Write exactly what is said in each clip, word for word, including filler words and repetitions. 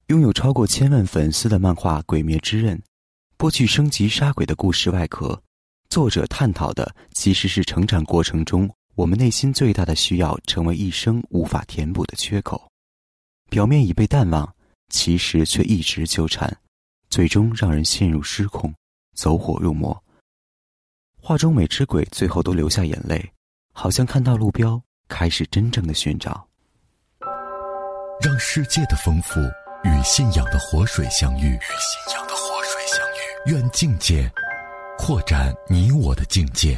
拥有超过千万粉丝的漫画《鬼灭之刃》，剥去升级杀鬼的故事外壳，作者探讨的其实是成长过程中我们内心最大的需要成为一生无法填补的缺口。表面已被淡忘，其实却一直纠缠，最终让人陷入失控，走火入魔。画中每只鬼最后都流下眼泪，好像看到路标，开始真正的寻找。 让世界的丰富与信仰的活水相遇，与信仰的活水相遇。愿境界扩展你我的境界。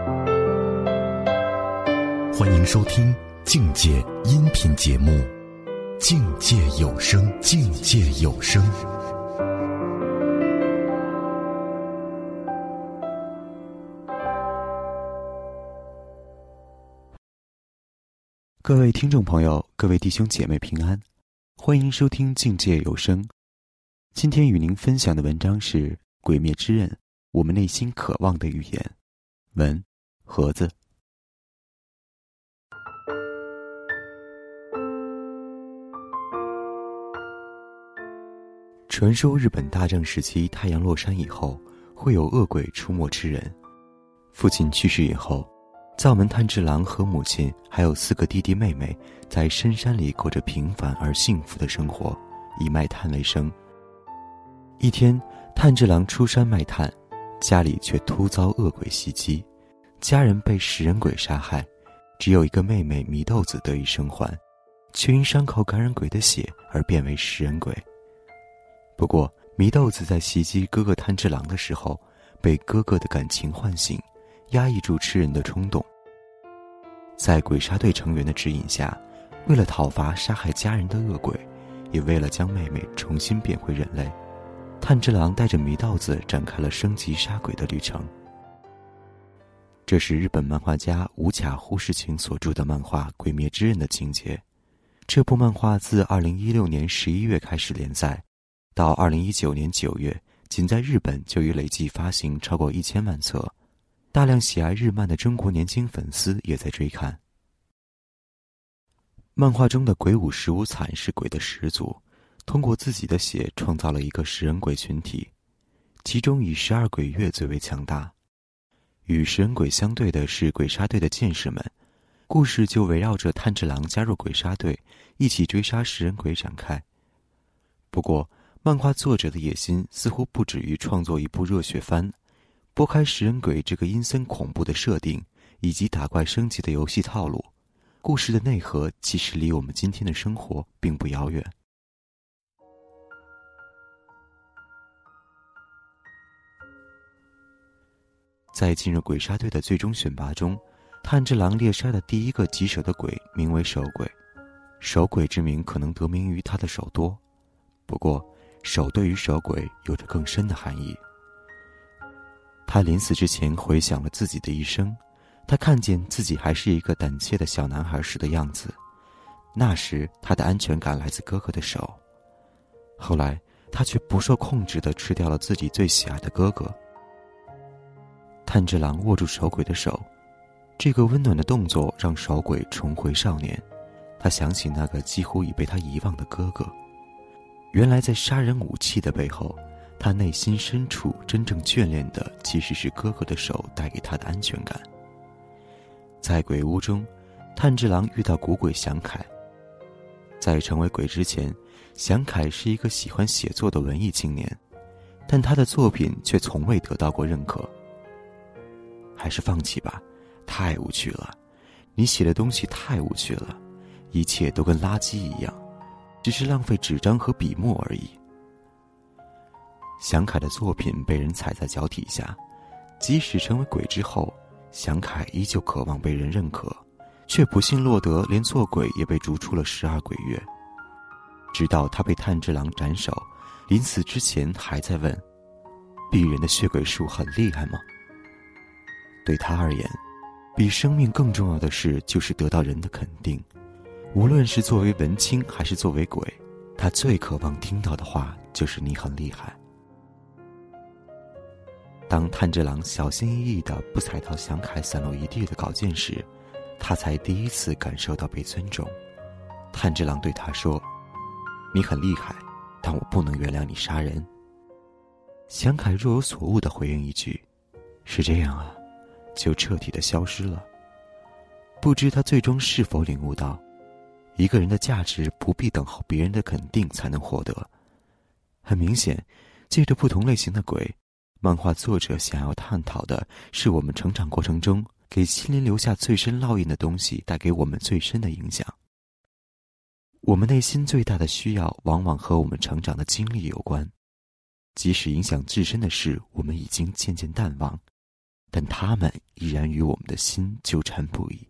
欢迎收听境界音频节目《境界有声》，境界有声。 各位听众朋友，各位弟兄姐妹平安，欢迎收听境界有声。今天与您分享的文章是《鬼灭之刃》，我们内心渴望的语言。文盒子。传说日本大正时期太阳落山以后，会有恶鬼出没吃人。父亲去世以后，灶门炭治郎和母亲还有四个弟弟妹妹在深山里过着平凡而幸福的生活，以卖炭为生。一天，炭治郎出山卖炭，家里却突遭恶鬼袭击，家人被食人鬼杀害，只有一个妹妹祢豆子得以生还，却因伤口感染鬼的血而变为食人鬼。不过祢豆子在袭击哥哥炭治郎的时候，被哥哥的感情唤醒，压抑住吃人的冲动。在鬼杀队成员的指引下，为了讨伐杀害家人的恶鬼，也为了将妹妹重新变回人类，炭治郎带着祢豆子展开了升级杀鬼的旅程。这是日本漫画家无卡忽视晴所著的漫画《鬼灭之刃》的情节。这部漫画自二零一六年十一月开始连载，到二零一九年九月，仅在日本就已累计发行超过一千万册。大量喜爱日漫的中国年轻粉丝也在追看。漫画中的鬼舞十五惨是鬼的始祖，通过自己的血创造了一个食人鬼群体，其中以十二鬼月最为强大。与食人鬼相对的是鬼杀队的剑士们，故事就围绕着炭治郎加入鬼杀队，一起追杀食人鬼展开。不过，漫画作者的野心似乎不止于创作一部热血番。拨开食人鬼这个阴森恐怖的设定，以及打怪升级的游戏套路，故事的内核其实离我们今天的生活并不遥远。在进入鬼杀队的最终选拔中，炭治郎猎杀的第一个棘手的鬼名为守鬼。守鬼之名可能得名于他的手多，不过守对于守鬼有着更深的含义。他临死之前回想了自己的一生，他看见自己还是一个胆怯的小男孩时的样子，那时他的安全感来自哥哥的手。后来他却不受控制地吃掉了自己最喜爱的哥哥。炭治郎握住守鬼的手，这个温暖的动作让守鬼重回少年，他想起那个几乎已被他遗忘的哥哥。原来在杀人武器的背后，他内心深处真正眷恋的其实是哥哥的手带给他的安全感。在鬼屋中，炭治郎遇到古鬼祥凯。在成为鬼之前，祥凯是一个喜欢写作的文艺青年，但他的作品却从未得到过认可。还是放弃吧，太无趣了，你写的东西太无趣了，一切都跟垃圾一样，只是浪费纸张和笔墨而已。祥凯的作品被人踩在脚底下，即使成为鬼之后，祥凯依旧渴望被人认可，却不幸落得连做鬼也被逐出了十二鬼月。直到他被炭治郎斩首，临死之前还在问：鄙人的血鬼术很厉害吗？对他而言，比生命更重要的事就是得到人的肯定。无论是作为文青还是作为鬼，他最渴望听到的话就是你很厉害。当炭治郎小心翼翼地不踩到祥凯散落一地的稿件时，他才第一次感受到被尊重。炭治郎对他说：你很厉害， 但我不能原谅你杀人。祥凯若有所悟地回应一句：是这样啊，就彻底地消失了。不知他最终是否领悟到，一个人的价值不必等候别人的肯定才能获得。很明显，借着不同类型的鬼，漫画作者想要探讨的是我们成长过程中给心灵留下最深烙印的东西带给我们最深的影响。我们内心最大的需要往往和我们成长的经历有关，即使影响自身的事我们已经渐渐淡忘，但它们依然与我们的心纠缠不已。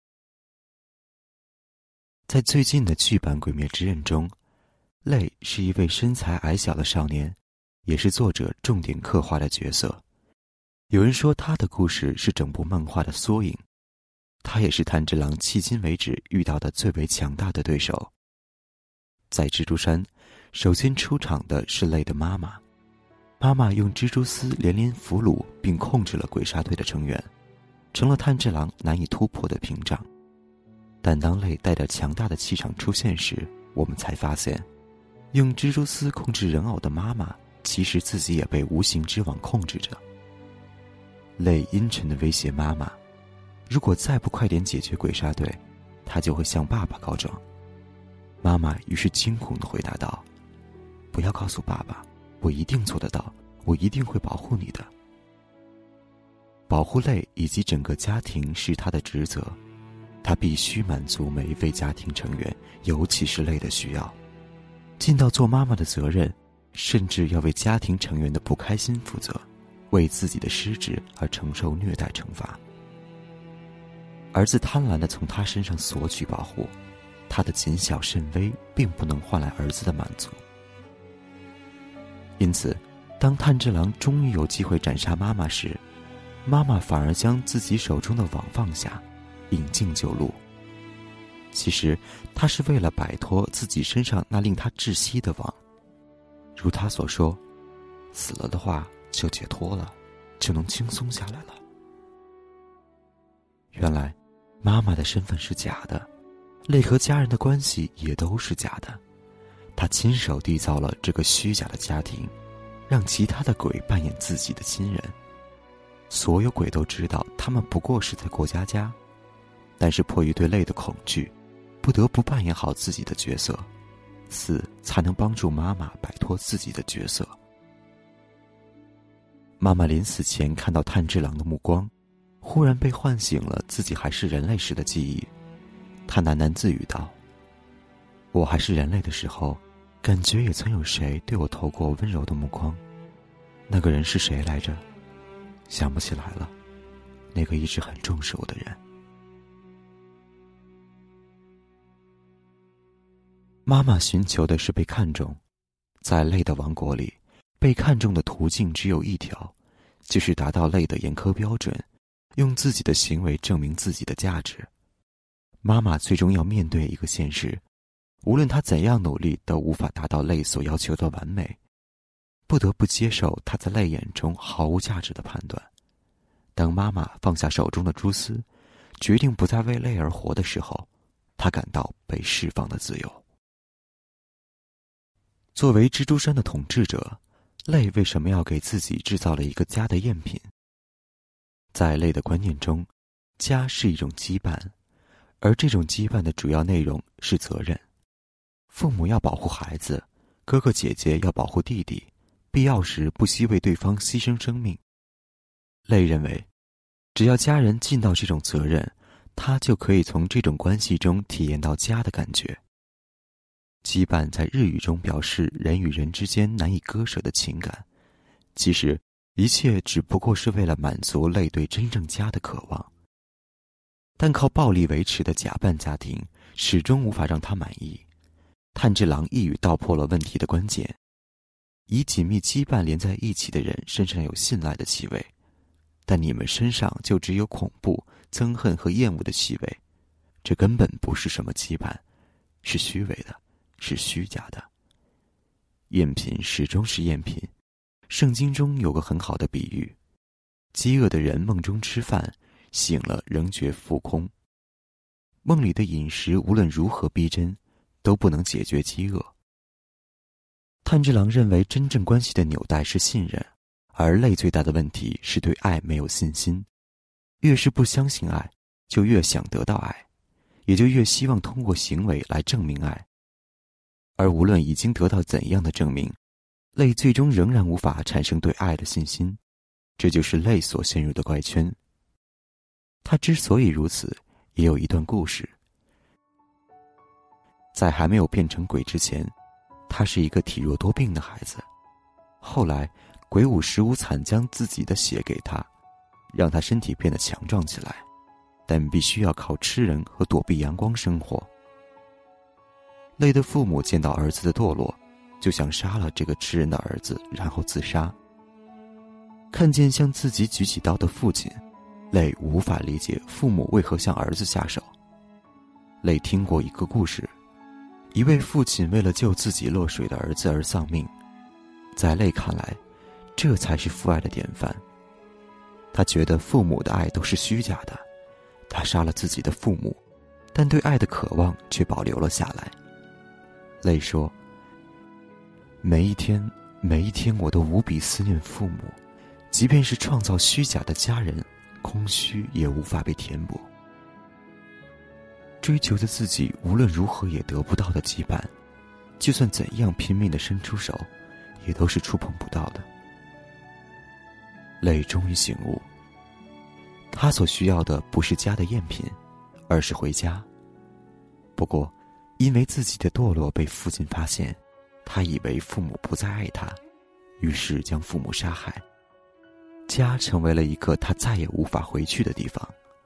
在最近的剧版《鬼灭之刃》中，泪是一位身材矮小的少年，也是作者重点刻画的角色。有人说他的故事是整部漫画的缩影，他也是炭治郎迄今为止遇到的最为强大的对手。在蜘蛛山，首先出场的是泪的妈妈，妈妈用蜘蛛丝连连俘虏并控制了鬼杀队的成员，成了炭治郎难以突破的屏障。但当泪带着强大的气场出现时，我们才发现，用蜘蛛丝控制人偶的妈妈其实自己也被无形之网控制着。泪阴沉地威胁妈妈，如果再不快点解决鬼杀队，他就会向爸爸告状。妈妈于是惊恐地回答道：不要告诉爸爸，我一定做得到，我一定会保护你的。保护泪以及整个家庭是他的职责，他必须满足每一位家庭成员，尤其是泪的需要，尽到做妈妈的责任，甚至要为家庭成员的不开心负责，为自己的失职而承受虐待惩罚。儿子贪婪地从他身上索取保护，他的谨小慎微并不能换来儿子的满足。因此，当炭治郎终于有机会斩杀妈妈时，妈妈反而将自己手中的网放下，引颈就戮。其实他是为了摆脱自己身上那令他窒息的网，如他所说，死了的话就解脱了，就能轻松下来了。原来妈妈的身份是假的，泪和家人的关系也都是假的，他亲手缔造了这个虚假的家庭，让其他的鬼扮演自己的亲人。所有鬼都知道他们不过是在过家家，但是迫于对泪的恐惧，不得不扮演好自己的角色，死才能帮助妈妈摆脱自己的角色。妈妈临死前看到炭治郎的目光，忽然被唤醒了自己还是人类时的记忆。她喃喃自语道：我还是人类的时候，感觉也曾有谁对我投过温柔的目光，那个人是谁来着？想不起来了，那个一直很重视我的人。妈妈寻求的是被看重，在泪的王国里，被看重的途径只有一条，就是达到泪的严苛标准，用自己的行为证明自己的价值。妈妈最终要面对一个现实，无论她怎样努力都无法达到泪所要求的完美，不得不接受她在泪眼中毫无价值的判断。当妈妈放下手中的蛛丝，决定不再为泪而活的时候，她感到被释放的自由。作为蜘蛛山的统治者，泪为什么要给自己制造了一个家的赝品？在泪的观念中，家是一种羁绊，而这种羁绊的主要内容是责任。父母要保护孩子，哥哥姐姐要保护弟弟，必要时不惜为对方牺牲生命。泪认为，只要家人尽到这种责任，他就可以从这种关系中体验到家的感觉。羁绊在日语中表示人与人之间难以割舍的情感，其实一切只不过是为了满足泪对真正家的渴望。但靠暴力维持的假扮家庭始终无法让他满意。炭治郎一语道破了问题的关键，以紧密羁绊连在一起的人身上有信赖的气味，但你们身上就只有恐怖、憎恨和厌恶的气味，这根本不是什么羁绊，是虚伪的，是虚假的。赝品始终是赝品。圣经中有个很好的比喻，饥饿的人梦中吃饭，醒了仍觉腹空。梦里的饮食无论如何逼真，都不能解决饥饿。 炭治郎认为真正关系的纽带是信任，而泪最大的问题是对爱没有信心。越是不相信爱，就越想得到爱，也就越希望通过行为来证明爱。而无论已经得到怎样的证明，泪最终仍然无法产生对爱的信心，这就是泪所陷入的怪圈。他之所以如此，也有一段故事。在还没有变成鬼之前，他是一个体弱多病的孩子。后来鬼舞石无惨将自己的血给他，让他身体变得强壮起来，但必须要靠吃人和躲避阳光生活。泪的父母见到儿子的堕落，就想杀了这个吃人的儿子，然后自杀。看见向自己举起刀的父亲，泪无法理解父母为何向儿子下手。泪听过一个故事，一位父亲为了救自己落水的儿子而丧命，在泪看来，这才是父爱的典范。他觉得父母的爱都是虚假的，他杀了自己的父母，但对爱的渴望却保留了下来。泪说，每一天每一天我都无比思念父母，即便是创造虚假的家人，空虚也无法被填补。追求着自己无论如何也得不到的羁绊，就算怎样拼命地伸出手，也都是触碰不到的。泪终于醒悟，他所需要的不是家的赝品，而是回家。不过因为自己的堕落被父亲发现，他以为父母不再爱他，于是将父母杀害。家成为了一个他再也无法回去的地方。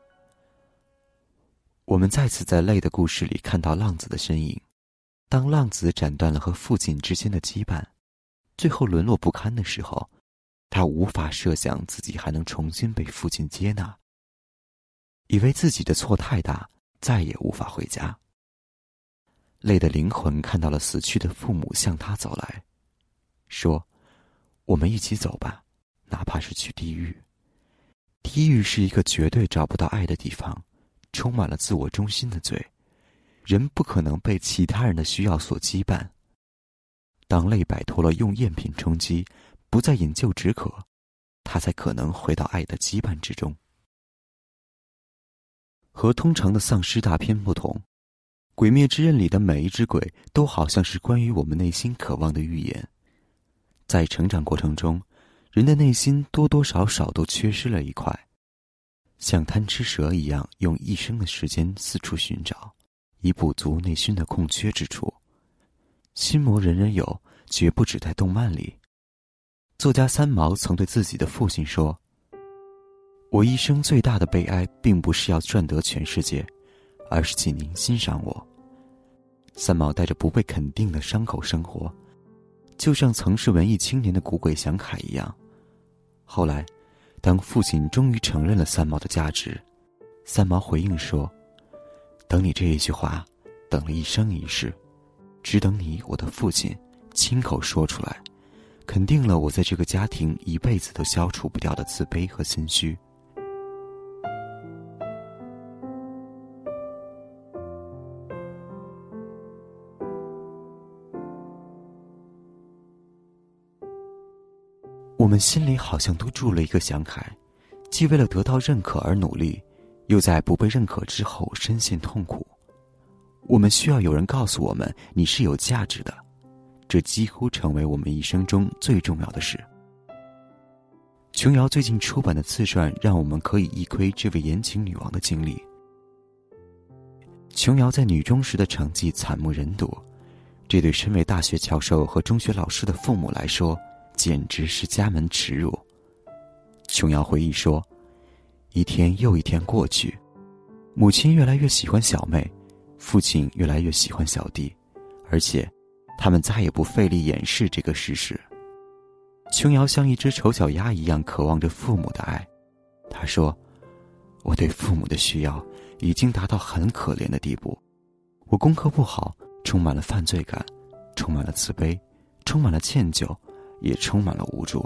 我们再次在泪的故事里看到浪子的身影。当浪子斩断了和父亲之间的羁绊，最后沦落不堪的时候，他无法设想自己还能重新被父亲接纳，以为自己的错太大，再也无法回家。泪的灵魂看到了死去的父母向他走来，说，我们一起走吧，哪怕是去地狱。地狱是一个绝对找不到爱的地方，充满了自我中心的罪，人不可能被其他人的需要所羁绊。当泪摆脱了用赝品充饥，不再饮鸩止渴，他才可能回到爱的羁绊之中。和通常的丧尸大片不同，鬼灭之刃里的每一只鬼都好像是关于我们内心渴望的预言。在成长过程中，人的内心多多少少都缺失了一块，像贪吃蛇一样用一生的时间四处寻找，以补足内心的空缺之处。心魔人人有，绝不只在动漫里。作家三毛曾对自己的父亲说，我一生最大的悲哀并不是要赚得全世界，而是请您欣赏我。三毛带着不被肯定的伤口生活，就像曾是文艺青年的古鬼祥凯一样。后来当父亲终于承认了三毛的价值，三毛回应说，等你这一句话等了一生一世，只等你我的父亲亲口说出来，肯定了我在这个家庭一辈子都消除不掉的自卑和心虚。我们心里好像都住了一个祥凯，既为了得到认可而努力，又在不被认可之后深陷痛苦。我们需要有人告诉我们你是有价值的，这几乎成为我们一生中最重要的事。琼瑶最近出版的自传让我们可以一窥这位言情女王的经历。琼瑶在女中时的成绩惨不忍睹，这对身为大学教授和中学老师的父母来说简直是家门耻辱。琼瑶回忆说，一天又一天过去，母亲越来越喜欢小妹，父亲越来越喜欢小弟，而且他们再也不费力掩饰这个事实。琼瑶像一只丑小鸭一样渴望着父母的爱。她说，我对父母的需要已经达到很可怜的地步，我功课不好，充满了犯罪感，充满了自卑，充满了歉疚，也充满了无助。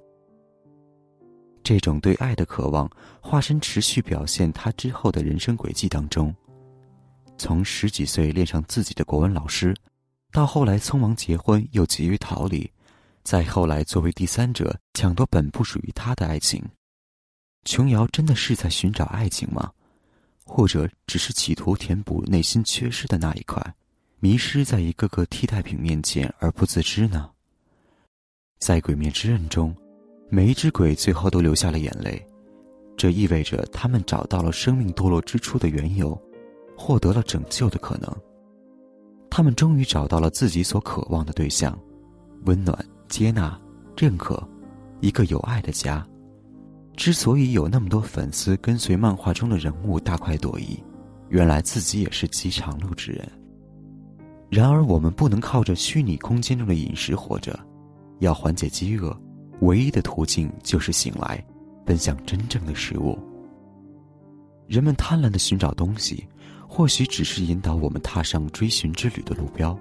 这种对爱的渴望化身持续表现他之后的人生轨迹当中。从十几岁恋上自己的国文老师， 到后来匆忙结婚又急于逃离，再后来作为第三者抢夺本不属于他的爱情。琼瑶真的是在寻找爱情吗？或者只是企图填补内心缺失的那一块，迷失在一个个替代品面前而不自知呢？在《鬼灭之刃》中，每一只鬼最后都流下了眼泪，这意味着他们找到了生命堕落之初的缘由，获得了拯救的可能。他们终于找到了自己所渴望的对象，温暖、接纳、认可，一个有爱的家。之所以有那么多粉丝跟随漫画中的人物大快朵颐，原来自己也是饥肠辘之人。然而我们不能靠着虚拟空间中的饮食活着，要缓解饥饿，唯一的途径就是醒来，奔向真正的食物。人们贪婪地寻找东西，或许只是引导我们踏上追寻之旅的路标。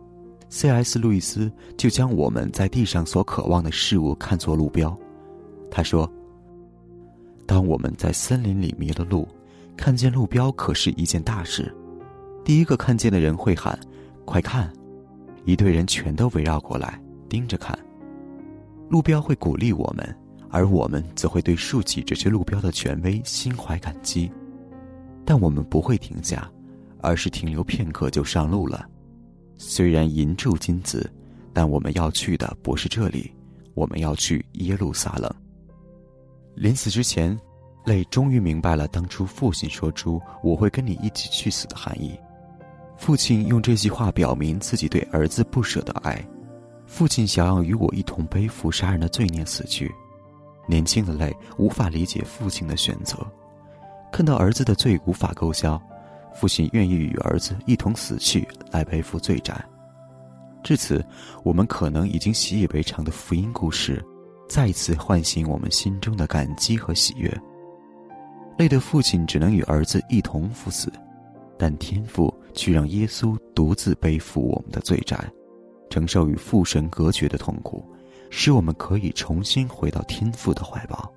C S 路易斯就将我们在地上所渴望的事物看作路标。他说，当我们在森林里迷了路，看见路标可是一件大事。第一个看见的人会喊，快看，一队人全都围绕过来盯着看。路标会鼓励我们，而我们则会对竖起这些路标的权威心怀感激。但我们不会停下，而是停留片刻就上路了。虽然银柱金子，但我们要去的不是这里，我们要去耶路撒冷。临死之前，泪终于明白了当初父亲说出我会跟你一起去死的含义。父亲用这句话表明自己对儿子不舍的爱，父亲想要与我一同背负杀人的罪孽死去。年轻的泪无法理解父亲的选择，看到儿子的罪无法勾销，父亲愿意与儿子一同死去来背负罪债。至此，我们可能已经习以为常的福音故事再次唤醒我们心中的感激和喜悦。泪的父亲只能与儿子一同赴死，但天父却让耶稣独自背负我们的罪债，承受与父神隔绝的痛苦，使我们可以重新回到天父的怀抱。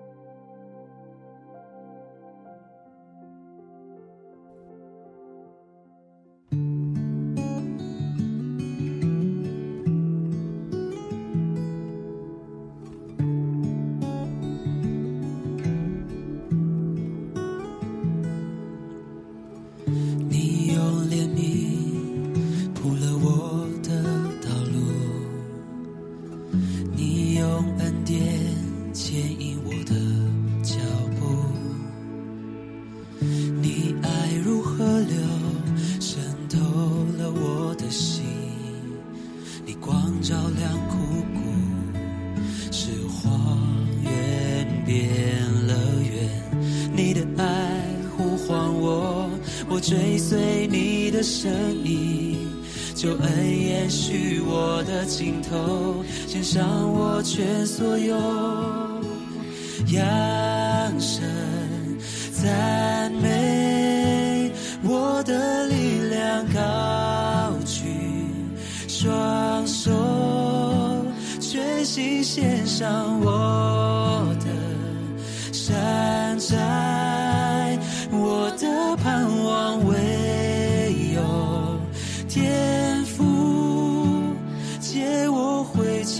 我追随你的身影，救恩延续我的尽头，献上我全所有，扬声赞美，我的力量高举，双手全心献上我的山寨，我的盼望唯有天父接我回家。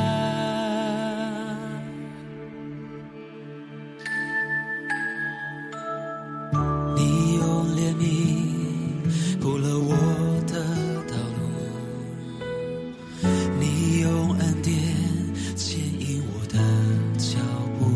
你用怜悯铺了我的道路，你用恩典牵引我的脚步，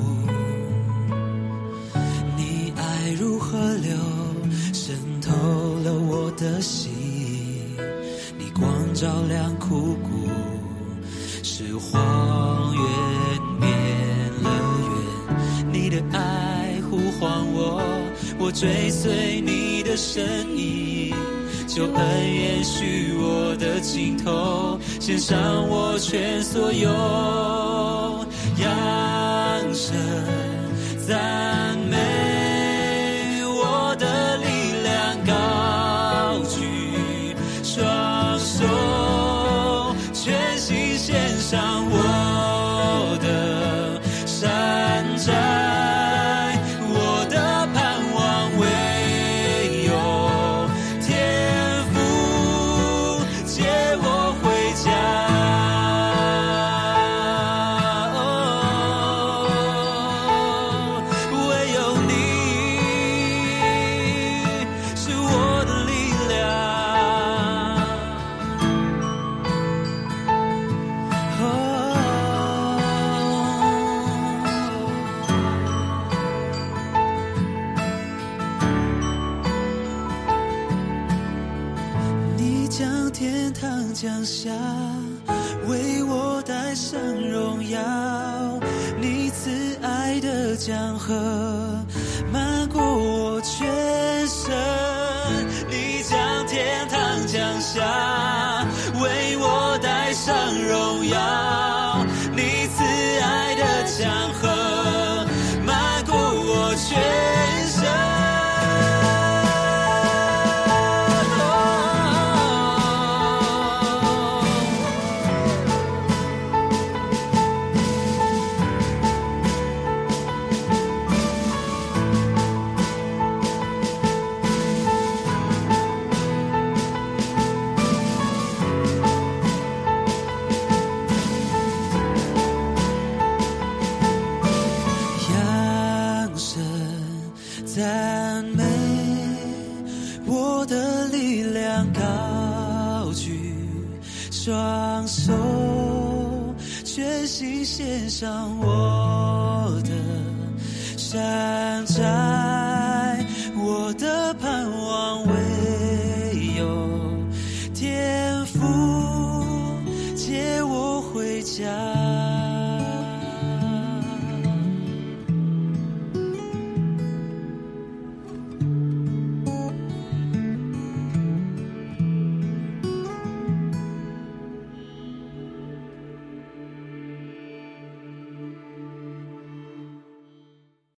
你爱如河流渗透了我的心，你光照亮枯骨，使荒原变了圆，你的爱呼唤我，我追随你的身影，救恩延续我的尽头，献上我全所有，扬声赞美，我的力量高举，双手全心献上我的山寨，我的盼望唯有天父接降下，为我带上荣耀。你慈爱的江河漫过我全身，你将天堂降下，为我带上荣耀。你慈爱的江河漫过我全身。赞美我的力量，高举双手，全心献上我的山寨，我的盼望唯有天父接我回家。